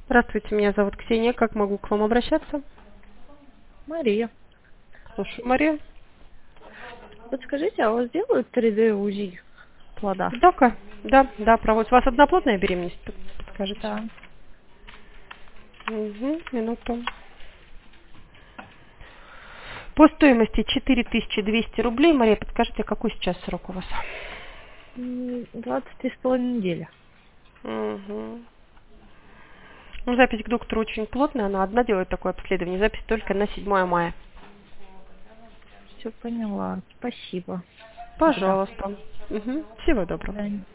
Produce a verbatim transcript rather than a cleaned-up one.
Здравствуйте, меня зовут Ксения. Как могу к вам обращаться? Мария, Слушаю, Мария. подскажите, а у вас делают три дэ УЗИ плода? Да-ка. Да, да, проводится. У вас одноплодная беременность? Под- Подскажите. Да. Угу, минуту. По стоимости четыре тысячи двести рублей. Мария, подскажите, какой сейчас срок у вас? М, двадцать три с половиной недели. Угу. Ну, запись к доктору очень плотная. Она одна делает такое обследование. Запись только на седьмое мая. Все поняла. Спасибо. Тогда. Пожалуйста. Угу. Всего доброго. Да.